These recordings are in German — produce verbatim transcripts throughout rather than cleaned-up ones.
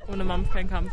Ohne Mampf kein Kampf.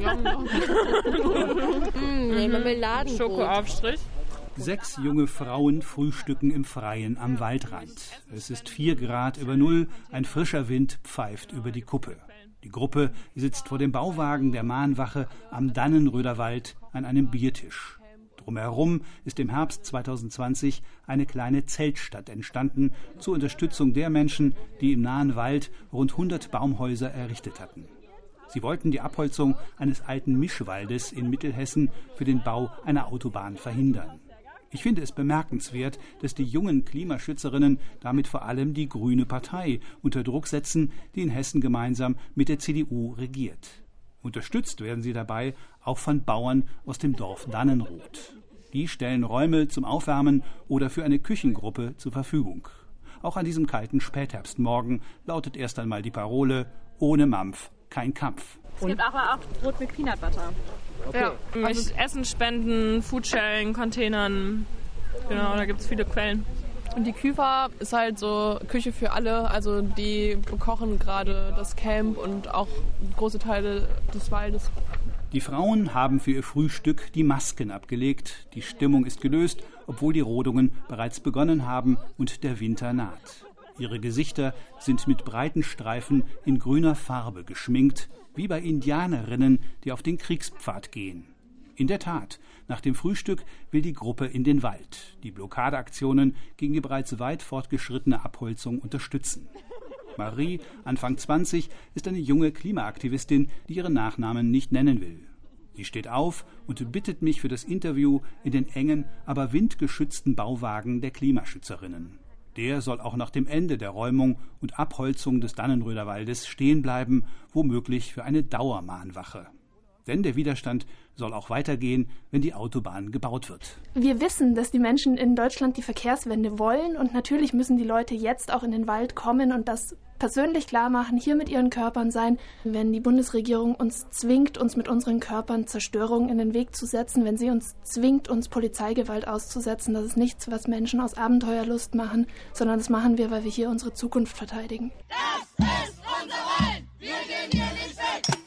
Nee, Marmeladenbrot. Schokoaufstrich. Sechs junge Frauen frühstücken im Freien am Waldrand. Es ist vier Grad über Null, ein frischer Wind pfeift über die Kuppe. Die Gruppe sitzt vor dem Bauwagen der Mahnwache am Dannenröder Wald an einem Biertisch. Drumherum ist im Herbst zweitausendzwanzig eine kleine Zeltstadt entstanden zur Unterstützung der Menschen, die im nahen Wald rund hundert Baumhäuser errichtet hatten. Sie wollten die Abholzung eines alten Mischwaldes in Mittelhessen für den Bau einer Autobahn verhindern. Ich finde es bemerkenswert, dass die jungen Klimaschützerinnen damit vor allem die Grüne Partei unter Druck setzen, die in Hessen gemeinsam mit der C D U regiert. Unterstützt werden sie dabei auch von Bauern aus dem Dorf Dannenroth. Die stellen Räume zum Aufwärmen oder für eine Küchengruppe zur Verfügung. Auch an diesem kalten Spätherbstmorgen lautet erst einmal die Parole: Ohne Mampf kein Kampf. Es gibt aber auch Brot mit Peanut Butter. Okay. Ja, also Essen spenden, Foodsharing, Containern. Genau, da gibt es viele Quellen. Und die Küfer ist halt so Küche für alle. Also die bekochen gerade das Camp und auch große Teile des Waldes. Die Frauen haben für ihr Frühstück die Masken abgelegt. Die Stimmung ist gelöst, obwohl die Rodungen bereits begonnen haben und der Winter naht. Ihre Gesichter sind mit breiten Streifen in grüner Farbe geschminkt, wie bei Indianerinnen, die auf den Kriegspfad gehen. In der Tat, nach dem Frühstück will die Gruppe in den Wald, die Blockadeaktionen gegen die bereits weit fortgeschrittene Abholzung unterstützen. Marie, Anfang zwanzig, ist eine junge Klimaaktivistin, die ihren Nachnamen nicht nennen will. Sie steht auf und bittet mich für das Interview in den engen, aber windgeschützten Bauwagen der Klimaschützerinnen. Der soll auch nach dem Ende der Räumung und Abholzung des Dannenröder Waldes stehen bleiben, womöglich für eine Dauermahnwache. Denn der Widerstand soll auch weitergehen, wenn die Autobahn gebaut wird. Wir wissen, dass die Menschen in Deutschland die Verkehrswende wollen und natürlich müssen die Leute jetzt auch in den Wald kommen und das persönlich klar machen, hier mit ihren Körpern sein. Wenn die Bundesregierung uns zwingt, uns mit unseren Körpern Zerstörung in den Weg zu setzen, wenn sie uns zwingt, uns Polizeigewalt auszusetzen, das ist nichts, was Menschen aus Abenteuerlust machen, sondern das machen wir, weil wir hier unsere Zukunft verteidigen. Das ist unser Wald! Wir gehen hier nicht weg!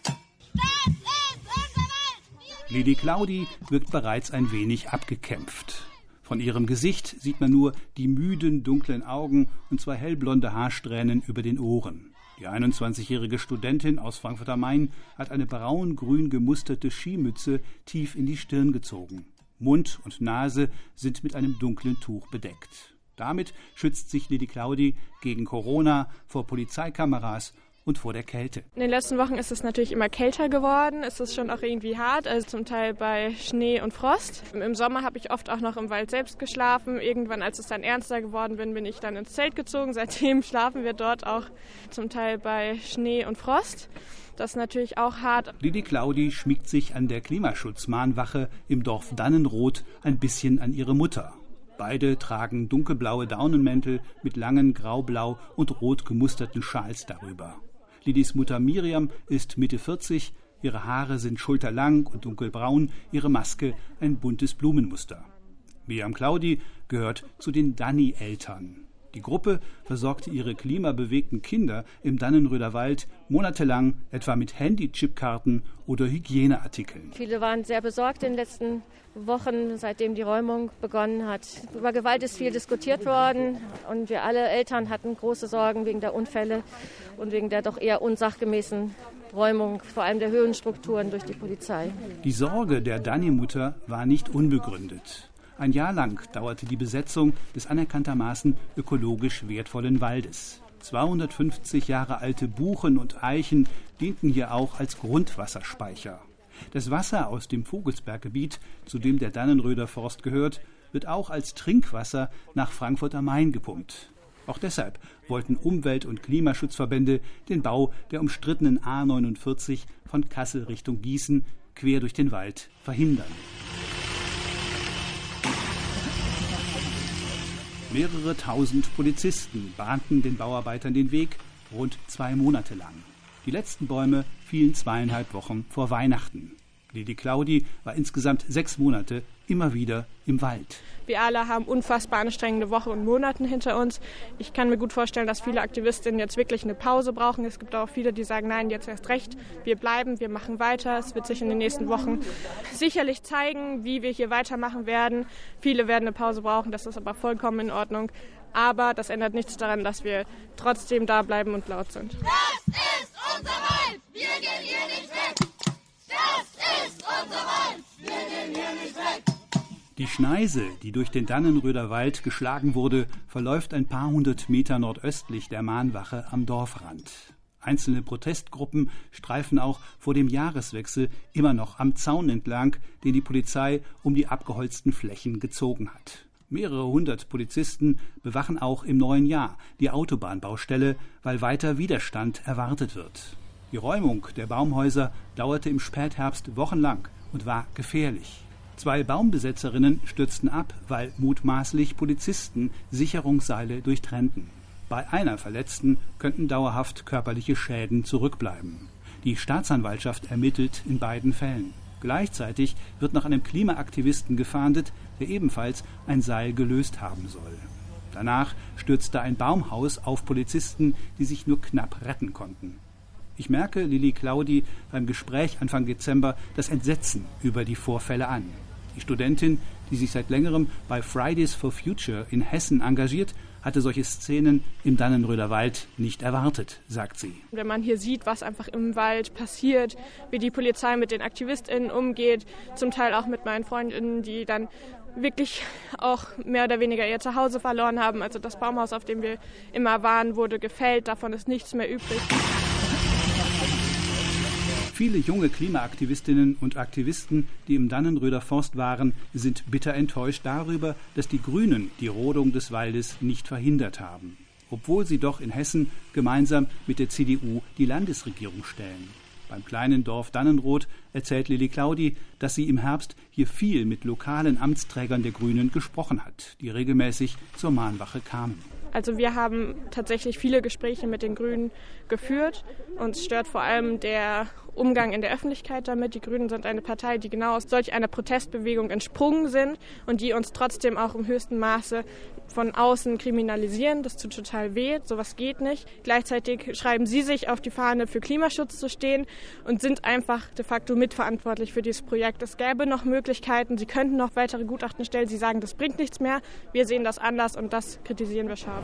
Lady Claudi wirkt bereits ein wenig abgekämpft. Von ihrem Gesicht sieht man nur die müden, dunklen Augen und zwei hellblonde Haarsträhnen über den Ohren. Die einundzwanzigjährige Studentin aus Frankfurt am Main hat eine braun-grün gemusterte Skimütze tief in die Stirn gezogen. Mund und Nase sind mit einem dunklen Tuch bedeckt. Damit schützt sich Lady Claudi gegen Corona, vor Polizeikameras und vor der Kälte. In den letzten Wochen ist es natürlich immer kälter geworden. Es ist schon auch irgendwie hart, also zum Teil bei Schnee und Frost. Im Sommer habe ich oft auch noch im Wald selbst geschlafen. Irgendwann, als es dann ernster geworden bin, bin ich dann ins Zelt gezogen. Seitdem schlafen wir dort auch zum Teil bei Schnee und Frost. Das ist natürlich auch hart. Lady Claudi schmiegt sich an der Klimaschutzmahnwache im Dorf Dannenroth ein bisschen an ihre Mutter. Beide tragen dunkelblaue Daunenmäntel mit langen graublau und rot gemusterten Schals darüber. Lidis Mutter Miriam ist Mitte vierzig, ihre Haare sind schulterlang und dunkelbraun, ihre Maske ein buntes Blumenmuster. Miriam Claudi gehört zu den Danni-Eltern. Die Gruppe versorgte ihre klimabewegten Kinder im Dannenröder Wald monatelang etwa mit Handy-Chipkarten oder Hygieneartikeln. Viele waren sehr besorgt in den letzten Wochen, seitdem die Räumung begonnen hat. Über Gewalt ist viel diskutiert worden und wir alle Eltern hatten große Sorgen wegen der Unfälle und wegen der doch eher unsachgemäßen Räumung, vor allem der Höhenstrukturen durch die Polizei. Die Sorge der Danni-Mutter war nicht unbegründet. Ein Jahr lang dauerte die Besetzung des anerkanntermaßen ökologisch wertvollen Waldes. zweihundertfünfzig Jahre alte Buchen und Eichen dienten hier auch als Grundwasserspeicher. Das Wasser aus dem Vogelsberggebiet, zu dem der Dannenröder Forst gehört, wird auch als Trinkwasser nach Frankfurt am Main gepumpt. Auch deshalb wollten Umwelt- und Klimaschutzverbände den Bau der umstrittenen A neunundvierzig von Kassel Richtung Gießen quer durch den Wald verhindern. Mehrere tausend Polizisten bahnten den Bauarbeitern den Weg, rund zwei Monate lang. Die letzten Bäume fielen zweieinhalb Wochen vor Weihnachten. Lili Claudi war insgesamt sechs Monate immer wieder im Wald. Wir alle haben unfassbar anstrengende Wochen und Monate hinter uns. Ich kann mir gut vorstellen, dass viele Aktivistinnen jetzt wirklich eine Pause brauchen. Es gibt auch viele, die sagen, nein, jetzt erst recht. Wir bleiben, wir machen weiter. Es wird sich in den nächsten Wochen sicherlich zeigen, wie wir hier weitermachen werden. Viele werden eine Pause brauchen, das ist aber vollkommen in Ordnung. Aber das ändert nichts daran, dass wir trotzdem da bleiben und laut sind. Das ist unser Wald, wir gehen hier nicht weg. Das ist unser Wald, wir gehen hier nicht weg. Die Schneise, die durch den Dannenröder Wald geschlagen wurde, verläuft ein paar hundert Meter nordöstlich der Mahnwache am Dorfrand. Einzelne Protestgruppen streifen auch vor dem Jahreswechsel immer noch am Zaun entlang, den die Polizei um die abgeholzten Flächen gezogen hat. Mehrere hundert Polizisten bewachen auch im neuen Jahr die Autobahnbaustelle, weil weiter Widerstand erwartet wird. Die Räumung der Baumhäuser dauerte im Spätherbst wochenlang und war gefährlich. Zwei Baumbesetzerinnen stürzten ab, weil mutmaßlich Polizisten Sicherungsseile durchtrennten. Bei einer Verletzten könnten dauerhaft körperliche Schäden zurückbleiben. Die Staatsanwaltschaft ermittelt in beiden Fällen. Gleichzeitig wird nach einem Klimaaktivisten gefahndet, der ebenfalls ein Seil gelöst haben soll. Danach stürzte ein Baumhaus auf Polizisten, die sich nur knapp retten konnten. Ich merke Lili Claudi beim Gespräch Anfang Dezember das Entsetzen über die Vorfälle an. Die Studentin, die sich seit längerem bei Fridays for Future in Hessen engagiert, hatte solche Szenen im Dannenröder Wald nicht erwartet, sagt sie. Wenn man hier sieht, was einfach im Wald passiert, wie die Polizei mit den AktivistInnen umgeht, zum Teil auch mit meinen FreundInnen, die dann wirklich auch mehr oder weniger ihr Zuhause verloren haben. Also das Baumhaus, auf dem wir immer waren, wurde gefällt, davon ist nichts mehr übrig. Viele junge Klimaaktivistinnen und Aktivisten, die im Dannenröder Forst waren, sind bitter enttäuscht darüber, dass die Grünen die Rodung des Waldes nicht verhindert haben, obwohl sie doch in Hessen gemeinsam mit der C D U die Landesregierung stellen. Beim kleinen Dorf Dannenroth erzählt Lili Claudi, dass sie im Herbst hier viel mit lokalen Amtsträgern der Grünen gesprochen hat, die regelmäßig zur Mahnwache kamen. Also wir haben tatsächlich viele Gespräche mit den Grünen geführt. Uns stört vor allem der Umgang in der Öffentlichkeit damit. Die Grünen sind eine Partei, die genau aus solch einer Protestbewegung entsprungen sind und die uns trotzdem auch im höchsten Maße von außen kriminalisieren. Das tut total weh, sowas geht nicht. Gleichzeitig schreiben sie sich auf die Fahne, für Klimaschutz zu stehen und sind einfach de facto mitverantwortlich für dieses Projekt. Es gäbe noch Möglichkeiten, sie könnten noch weitere Gutachten stellen. Sie sagen, das bringt nichts mehr. Wir sehen das anders und das kritisieren wir scharf.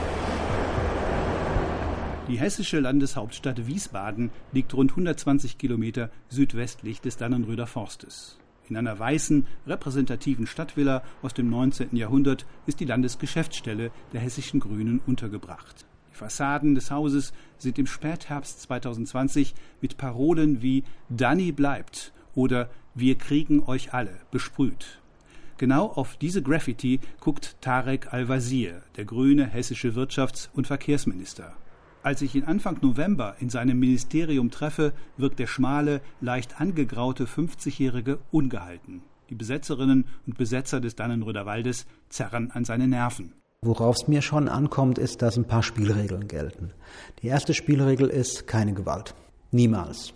Die hessische Landeshauptstadt Wiesbaden liegt rund hundertzwanzig Kilometer südwestlich des Dannenröder Forstes. In einer weißen, repräsentativen Stadtvilla aus dem neunzehnten Jahrhundert ist die Landesgeschäftsstelle der hessischen Grünen untergebracht. Die Fassaden des Hauses sind im Spätherbst zweitausendzwanzig mit Parolen wie »Danny bleibt« oder »Wir kriegen euch alle« besprüht. Genau auf diese Graffiti guckt Tarek Al-Wazir, der grüne hessische Wirtschafts- und Verkehrsminister. Als ich ihn Anfang November in seinem Ministerium treffe, wirkt der schmale, leicht angegraute fünfzigjährige ungehalten. Die Besetzerinnen und Besetzer des Dannenröder Waldes zerren an seine Nerven. Worauf es mir schon ankommt, ist, dass ein paar Spielregeln gelten. Die erste Spielregel ist keine Gewalt. Niemals.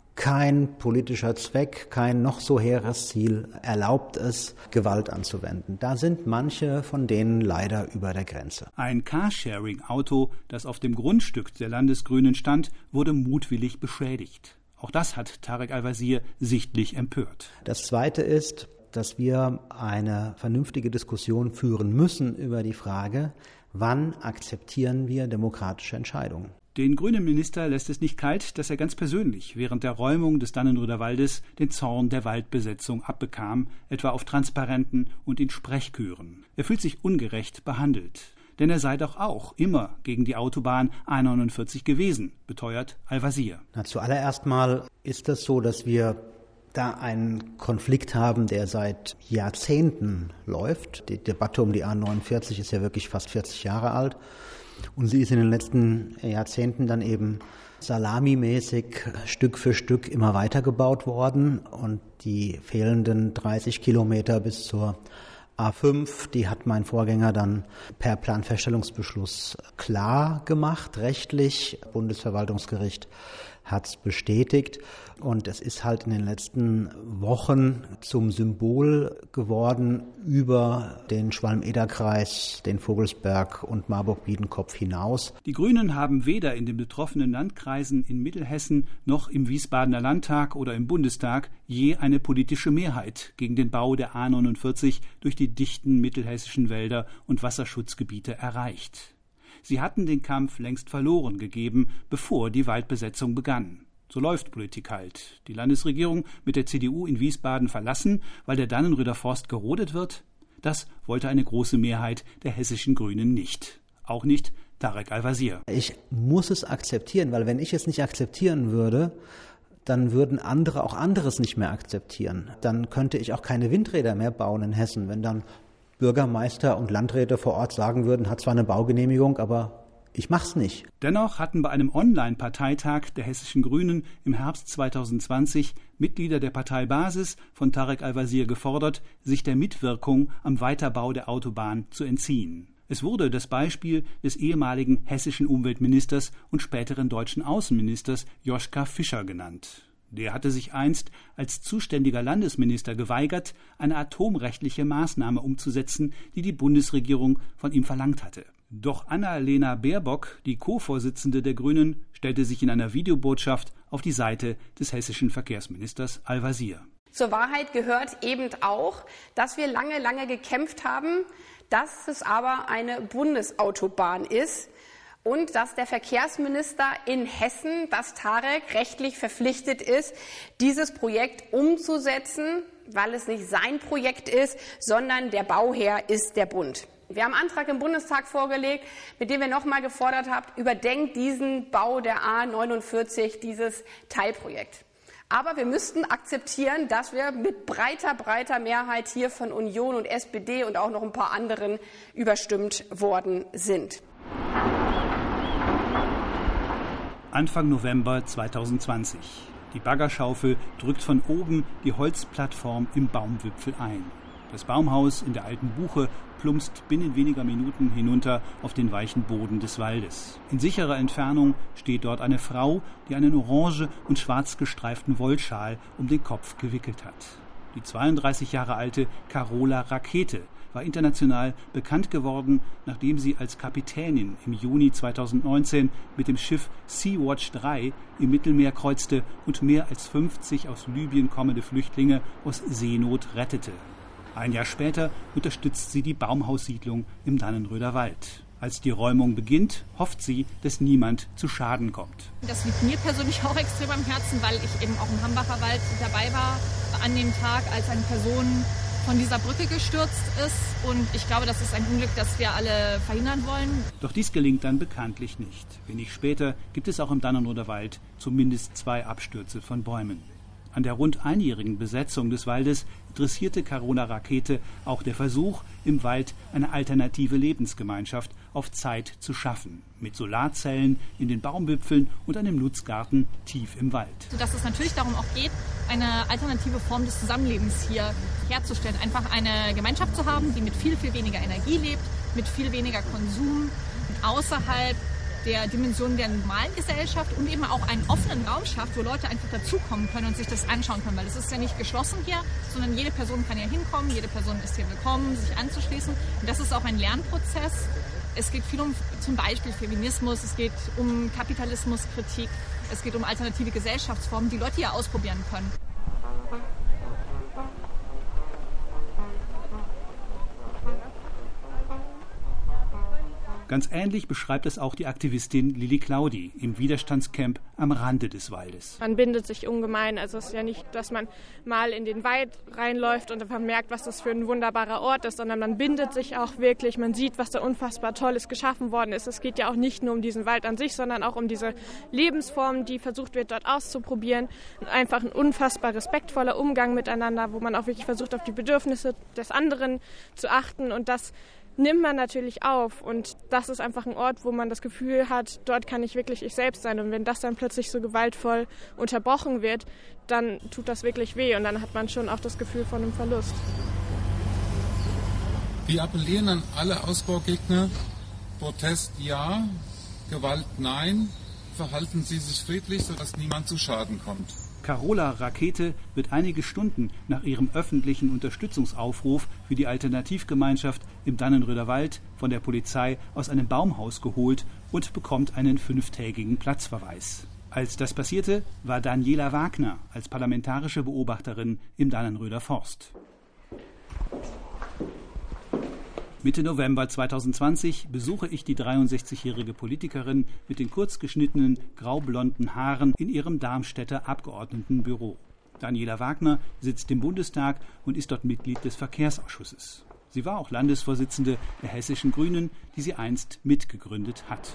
Kein politischer Zweck, kein noch so hehres Ziel erlaubt es, Gewalt anzuwenden. Da sind manche von denen leider über der Grenze. Ein Carsharing-Auto, das auf dem Grundstück der Landesgrünen stand, wurde mutwillig beschädigt. Auch das hat Tarek Al-Wazir sichtlich empört. Das Zweite ist, dass wir eine vernünftige Diskussion führen müssen über die Frage, wann akzeptieren wir demokratische Entscheidungen. Den grünen Minister lässt es nicht kalt, dass er ganz persönlich während der Räumung des Dannenröder Waldes den Zorn der Waldbesetzung abbekam, etwa auf Transparenten und in Sprechchören. Er fühlt sich ungerecht behandelt. Denn er sei doch auch immer gegen die Autobahn A neunundvierzig gewesen, beteuert Al-Wazir. Na, zuallererst mal ist es so, dass wir da einen Konflikt haben, der seit Jahrzehnten läuft. Die Debatte um die A neunundvierzig ist ja wirklich fast vierzig Jahre alt. Und sie ist in den letzten Jahrzehnten dann eben salamimäßig Stück für Stück immer weiter gebaut worden. Und die fehlenden dreißig Kilometer bis zur A fünf, die hat mein Vorgänger dann per Planfeststellungsbeschluss klar gemacht, rechtlich. Bundesverwaltungsgericht hat es bestätigt. Und es ist halt in den letzten Wochen zum Symbol geworden über den Schwalm-Eder-Kreis, den Vogelsberg und Marburg-Biedenkopf hinaus. Die Grünen haben weder in den betroffenen Landkreisen in Mittelhessen noch im Wiesbadener Landtag oder im Bundestag je eine politische Mehrheit gegen den Bau der A neunundvierzig durch die dichten mittelhessischen Wälder und Wasserschutzgebiete erreicht. Sie hatten den Kampf längst verloren gegeben, bevor die Waldbesetzung begann. So läuft Politik halt. Die Landesregierung mit der C D U in Wiesbaden verlassen, weil der Dannenröder Forst gerodet wird? Das wollte eine große Mehrheit der hessischen Grünen nicht. Auch nicht Tarek Al-Wazir. Ich muss es akzeptieren, weil wenn ich es nicht akzeptieren würde, dann würden andere auch anderes nicht mehr akzeptieren. Dann könnte ich auch keine Windräder mehr bauen in Hessen, wenn dann Bürgermeister und Landräte vor Ort sagen würden, hat zwar eine Baugenehmigung, aber ich mach's nicht. Dennoch hatten bei einem Online-Parteitag der hessischen Grünen im Herbst zweitausendzwanzig Mitglieder der Parteibasis von Tarek Al-Wazir gefordert, sich der Mitwirkung am Weiterbau der Autobahn zu entziehen. Es wurde das Beispiel des ehemaligen hessischen Umweltministers und späteren deutschen Außenministers Joschka Fischer genannt. Der hatte sich einst als zuständiger Landesminister geweigert, eine atomrechtliche Maßnahme umzusetzen, die die Bundesregierung von ihm verlangt hatte. Doch Annalena Baerbock, die Co-Vorsitzende der Grünen, stellte sich in einer Videobotschaft auf die Seite des hessischen Verkehrsministers Al-Wazir. Zur Wahrheit gehört eben auch, dass wir lange, lange gekämpft haben, dass es aber eine Bundesautobahn ist und dass der Verkehrsminister in Hessen, dass Tarek rechtlich verpflichtet ist, dieses Projekt umzusetzen, weil es nicht sein Projekt ist, sondern der Bauherr ist der Bund. Wir haben einen Antrag im Bundestag vorgelegt, mit dem wir noch mal gefordert haben, überdenkt diesen Bau der A neunundvierzig, dieses Teilprojekt. Aber wir müssten akzeptieren, dass wir mit breiter, breiter Mehrheit hier von Union und S P D und auch noch ein paar anderen überstimmt worden sind. Anfang November zweitausendzwanzig. Die Baggerschaufel drückt von oben die Holzplattform im Baumwipfel ein. Das Baumhaus in der alten Buche plumpst binnen weniger Minuten hinunter auf den weichen Boden des Waldes. In sicherer Entfernung steht dort eine Frau, die einen orange und schwarz gestreiften Wollschal um den Kopf gewickelt hat. Die zweiunddreißig Jahre alte Carola Rakete war international bekannt geworden, nachdem sie als Kapitänin im Juni zweitausendneunzehn mit dem Schiff Sea-Watch drei im Mittelmeer kreuzte und mehr als fünfzig aus Libyen kommende Flüchtlinge aus Seenot rettete. Ein Jahr später unterstützt sie die Baumhaussiedlung im Dannenröder Wald. Als die Räumung beginnt, hofft sie, dass niemand zu Schaden kommt. Das liegt mir persönlich auch extrem am Herzen, weil ich eben auch im Hambacher Wald dabei war an dem Tag, als eine Person von dieser Brücke gestürzt ist. Und ich glaube, das ist ein Unglück, das wir alle verhindern wollen. Doch dies gelingt dann bekanntlich nicht. Wenig später gibt es auch im Dannenröder Wald zumindest zwei Abstürze von Bäumen. An der rund einjährigen Besetzung des Waldes interessierte Carola Rakete auch der Versuch, im Wald eine alternative Lebensgemeinschaft auf Zeit zu schaffen. Mit Solarzellen in den Baumwipfeln und einem Nutzgarten tief im Wald. Sodass es natürlich darum auch geht, eine alternative Form des Zusammenlebens hier herzustellen. Einfach eine Gemeinschaft zu haben, die mit viel, viel weniger Energie lebt, mit viel weniger Konsum, außerhalb der Dimension der normalen Gesellschaft und eben auch einen offenen Raum schafft, wo Leute einfach dazukommen können und sich das anschauen können. Weil es ist ja nicht geschlossen hier, sondern jede Person kann hier hinkommen, jede Person ist hier willkommen, sich anzuschließen. Und das ist auch ein Lernprozess. Es geht viel um zum Beispiel Feminismus, es geht um Kapitalismuskritik, es geht um alternative Gesellschaftsformen, die Leute hier ausprobieren können. Ganz ähnlich beschreibt es auch die Aktivistin Lili Claudi im Widerstandscamp am Rande des Waldes. Man bindet sich ungemein. Also es ist ja nicht, dass man mal in den Wald reinläuft und einfach merkt, was das für ein wunderbarer Ort ist, sondern man bindet sich auch wirklich. Man sieht, was da unfassbar Tolles geschaffen worden ist. Es geht ja auch nicht nur um diesen Wald an sich, sondern auch um diese Lebensform, die versucht wird, dort auszuprobieren. Einfach ein unfassbar respektvoller Umgang miteinander, wo man auch wirklich versucht, auf die Bedürfnisse des anderen zu achten. Und das nimmt man natürlich auf, und das ist einfach ein Ort, wo man das Gefühl hat, dort kann ich wirklich ich selbst sein, und wenn das dann plötzlich so gewaltvoll unterbrochen wird, dann tut das wirklich weh, und dann hat man schon auch das Gefühl von einem Verlust. Wir appellieren an alle Ausbaugegner: Protest ja, Gewalt nein, verhalten Sie sich friedlich, sodass niemand zu Schaden kommt. Carola Rakete wird einige Stunden nach ihrem öffentlichen Unterstützungsaufruf für die Alternativgemeinschaft im Dannenröder Wald von der Polizei aus einem Baumhaus geholt und bekommt einen fünftägigen Platzverweis. Als das passierte, war Daniela Wagner als parlamentarische Beobachterin im Dannenröder Forst. Mitte November zweitausendzwanzig besuche ich die dreiundsechzigjährige Politikerin mit den kurz geschnittenen, graublonden Haaren in ihrem Darmstädter Abgeordnetenbüro. Daniela Wagner sitzt im Bundestag und ist dort Mitglied des Verkehrsausschusses. Sie war auch Landesvorsitzende der Hessischen Grünen, die sie einst mitgegründet hat.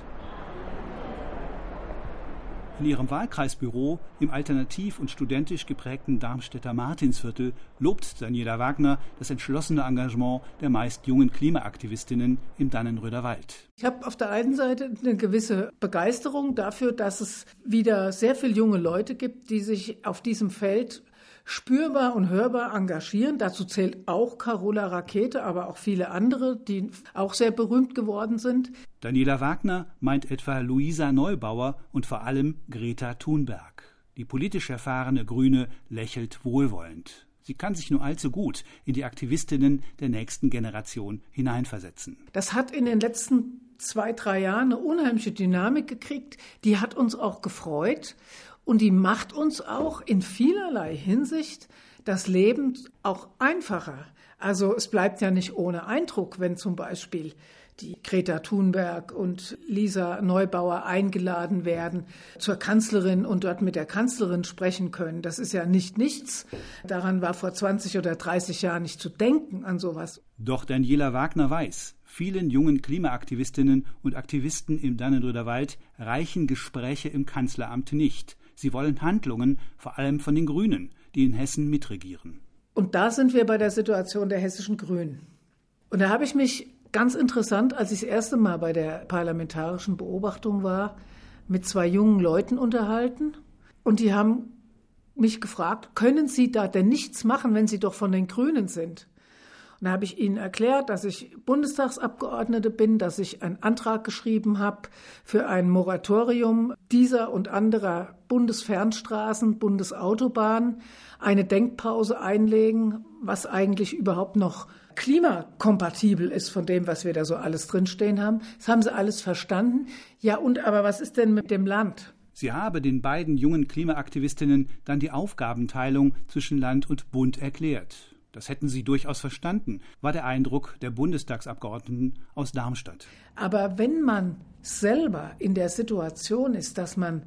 In ihrem Wahlkreisbüro im alternativ und studentisch geprägten Darmstädter Martinsviertel lobt Daniela Wagner das entschlossene Engagement der meist jungen Klimaaktivistinnen im Dannenröder Wald. Ich habe auf der einen Seite eine gewisse Begeisterung dafür, dass es wieder sehr viele junge Leute gibt, die sich auf diesem Feld spürbar und hörbar engagieren. Dazu zählt auch Carola Rakete, aber auch viele andere, die auch sehr berühmt geworden sind. Daniela Wagner meint etwa Luisa Neubauer und vor allem Greta Thunberg. Die politisch erfahrene Grüne lächelt wohlwollend. Sie kann sich nur allzu gut in die Aktivistinnen der nächsten Generation hineinversetzen. Das hat in den letzten zwei, drei Jahren eine unheimliche Dynamik gekriegt. Die hat uns auch gefreut. Und die macht uns auch in vielerlei Hinsicht das Leben auch einfacher. Also es bleibt ja nicht ohne Eindruck, wenn zum Beispiel die Greta Thunberg und Lisa Neubauer eingeladen werden zur Kanzlerin und dort mit der Kanzlerin sprechen können. Das ist ja nicht nichts. Daran war vor zwanzig oder dreißig Jahren nicht zu denken, an sowas. Doch Daniela Wagner weiß, vielen jungen Klimaaktivistinnen und Aktivisten im Dannenröder Wald reichen Gespräche im Kanzleramt nicht. Sie wollen Handlungen, vor allem von den Grünen, die in Hessen mitregieren. Und da sind wir bei der Situation der hessischen Grünen. Und da habe ich mich ganz interessant, als ich das erste Mal bei der parlamentarischen Beobachtung war, mit zwei jungen Leuten unterhalten. Und die haben mich gefragt, können Sie da denn nichts machen, wenn Sie doch von den Grünen sind? Und da habe ich ihnen erklärt, dass ich Bundestagsabgeordnete bin, dass ich einen Antrag geschrieben habe für ein Moratorium dieser und anderer Bundesfernstraßen, Bundesautobahnen, eine Denkpause einlegen, was eigentlich überhaupt noch klimakompatibel ist von dem, was wir da so alles drinstehen haben. Das haben sie alles verstanden. Ja, und aber was ist denn mit dem Land? Sie habe den beiden jungen Klimaaktivistinnen dann die Aufgabenteilung zwischen Land und Bund erklärt. Das hätten sie durchaus verstanden, war der Eindruck der Bundestagsabgeordneten aus Darmstadt. Aber wenn man selber in der Situation ist, dass man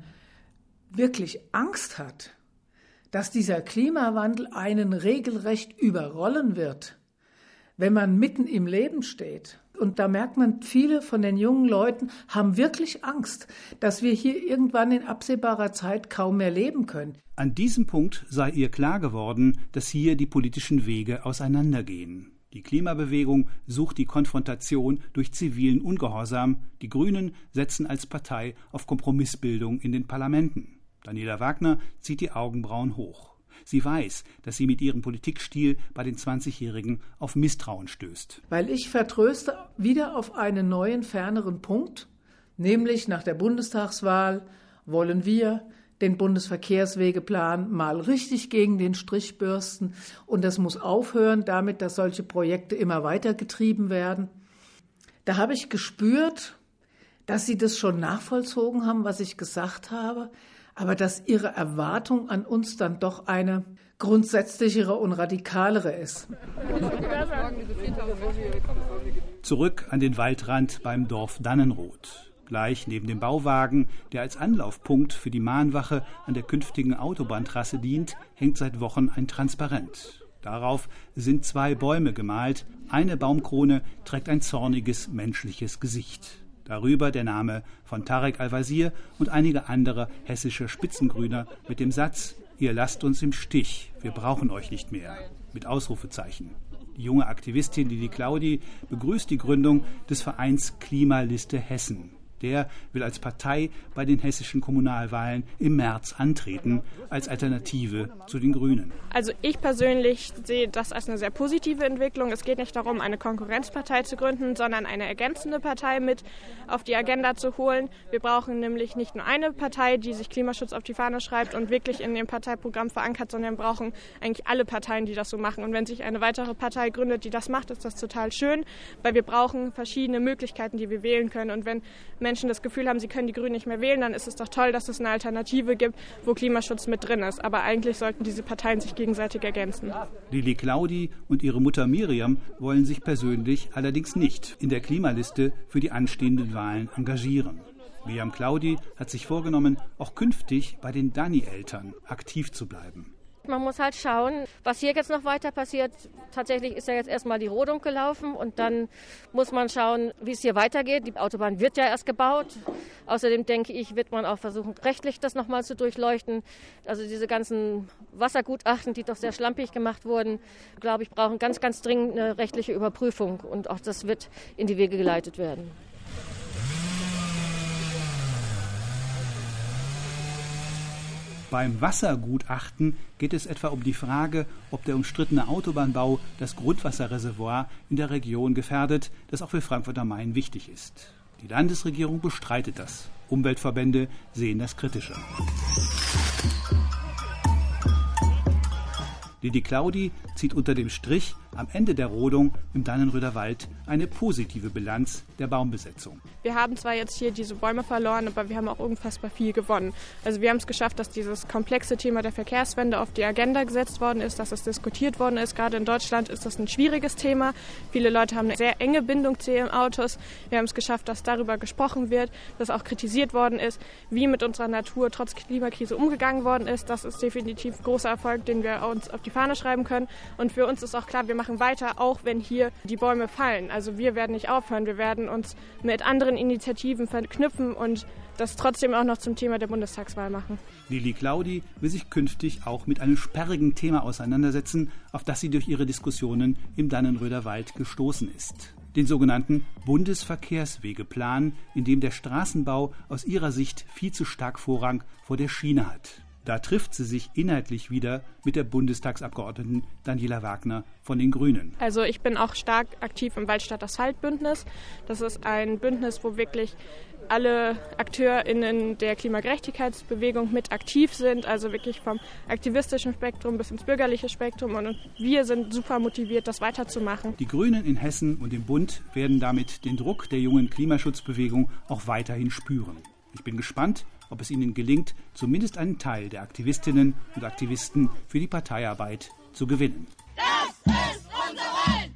wirklich Angst hat, dass dieser Klimawandel einen regelrecht überrollen wird, wenn man mitten im Leben steht, und da merkt man, viele von den jungen Leuten haben wirklich Angst, dass wir hier irgendwann in absehbarer Zeit kaum mehr leben können. An diesem Punkt sei ihr klar geworden, dass hier die politischen Wege auseinandergehen. Die Klimabewegung sucht die Konfrontation durch zivilen Ungehorsam. Die Grünen setzen als Partei auf Kompromissbildung in den Parlamenten. Daniela Wagner zieht die Augenbrauen hoch. Sie weiß, dass sie mit ihrem Politikstil bei den zwanzigjährigen auf Misstrauen stößt. Weil ich vertröste wieder auf einen neuen, ferneren Punkt, nämlich nach der Bundestagswahl wollen wir den Bundesverkehrswegeplan mal richtig gegen den Strich bürsten. Und das muss aufhören damit, dass solche Projekte immer weiter getrieben werden. Da habe ich gespürt, dass sie das schon nachvollzogen haben, was ich gesagt habe, aber dass ihre Erwartung an uns dann doch eine grundsätzlichere und radikalere ist. Zurück an den Waldrand beim Dorf Dannenroth. Gleich neben dem Bauwagen, der als Anlaufpunkt für die Mahnwache an der künftigen Autobahntrasse dient, hängt seit Wochen ein Transparent. Darauf sind zwei Bäume gemalt. Eine Baumkrone trägt ein zorniges menschliches Gesicht. Darüber der Name von Tarek Al-Wazir und einige andere hessische Spitzengrüner mit dem Satz: Ihr lasst uns im Stich, wir brauchen euch nicht mehr, mit Ausrufezeichen. Die junge Aktivistin Lili Claudi begrüßt die Gründung des Vereins Klimaliste Hessen. Der will als Partei bei den hessischen Kommunalwahlen im März antreten, als Alternative zu den Grünen. Also ich persönlich sehe das als eine sehr positive Entwicklung. Es geht nicht darum, eine Konkurrenzpartei zu gründen, sondern eine ergänzende Partei mit auf die Agenda zu holen. Wir brauchen nämlich nicht nur eine Partei, die sich Klimaschutz auf die Fahne schreibt und wirklich in dem Parteiprogramm verankert, sondern wir brauchen eigentlich alle Parteien, die das so machen. Und wenn sich eine weitere Partei gründet, die das macht, ist das total schön, weil wir brauchen verschiedene Möglichkeiten, die wir wählen können. Und wenn Menschen das Gefühl haben, sie können die Grünen nicht mehr wählen, dann ist es doch toll, dass es eine Alternative gibt, wo Klimaschutz mit drin ist. Aber eigentlich sollten diese Parteien sich gegenseitig ergänzen. Lili Claudi und ihre Mutter Miriam wollen sich persönlich allerdings nicht in der Klimaliste für die anstehenden Wahlen engagieren. Miriam Claudi hat sich vorgenommen, auch künftig bei den Dani-Eltern aktiv zu bleiben. Man muss halt schauen, was hier jetzt noch weiter passiert. Tatsächlich ist ja jetzt erstmal die Rodung gelaufen und dann muss man schauen, wie es hier weitergeht. Die Autobahn wird ja erst gebaut. Außerdem denke ich, wird man auch versuchen, rechtlich das nochmal zu durchleuchten. Also diese ganzen Wassergutachten, die doch sehr schlampig gemacht wurden, glaube ich, brauchen ganz, ganz dringend eine rechtliche Überprüfung und auch das wird in die Wege geleitet werden. Beim Wassergutachten geht es etwa um die Frage, ob der umstrittene Autobahnbau das Grundwasserreservoir in der Region gefährdet, das auch für Frankfurt am Main wichtig ist. Die Landesregierung bestreitet das. Umweltverbände sehen das kritischer. Lili Claudi zieht unter dem Strich am Ende der Rodung im Dannenröder Wald eine positive Bilanz der Baumbesetzung. Wir haben zwar jetzt hier diese Bäume verloren, aber wir haben auch unfassbar viel gewonnen. Also wir haben es geschafft, dass dieses komplexe Thema der Verkehrswende auf die Agenda gesetzt worden ist, dass es diskutiert worden ist. Gerade in Deutschland ist das ein schwieriges Thema. Viele Leute haben eine sehr enge Bindung zu ihren Autos. Wir haben es geschafft, dass darüber gesprochen wird, dass auch kritisiert worden ist, wie mit unserer Natur trotz Klimakrise umgegangen worden ist. Das ist definitiv ein großer Erfolg, den wir uns auf die Fahne schreiben können. Und für uns ist auch klar, wir machen weiter, auch wenn hier die Bäume fallen. Also wir werden nicht aufhören, wir werden uns mit anderen Initiativen verknüpfen und das trotzdem auch noch zum Thema der Bundestagswahl machen. Lili Claudi will sich künftig auch mit einem sperrigen Thema auseinandersetzen, auf das sie durch ihre Diskussionen im Dannenröder Wald gestoßen ist. Den sogenannten Bundesverkehrswegeplan, in dem der Straßenbau aus ihrer Sicht viel zu stark Vorrang vor der Schiene hat. Da trifft sie sich inhaltlich wieder mit der Bundestagsabgeordneten Daniela Wagner von den Grünen. Also ich bin auch stark aktiv im Waldstadt-Asphalt-Bündnis. Das ist ein Bündnis, wo wirklich alle AkteurInnen der Klimagerechtigkeitsbewegung mit aktiv sind, also wirklich vom aktivistischen Spektrum bis ins bürgerliche Spektrum. Und wir sind super motiviert, das weiterzumachen. Die Grünen in Hessen und im Bund werden damit den Druck der jungen Klimaschutzbewegung auch weiterhin spüren. Ich bin gespannt, ob es ihnen gelingt, zumindest einen Teil der Aktivistinnen und Aktivisten für die Parteiarbeit zu gewinnen. Das ist unser Wald!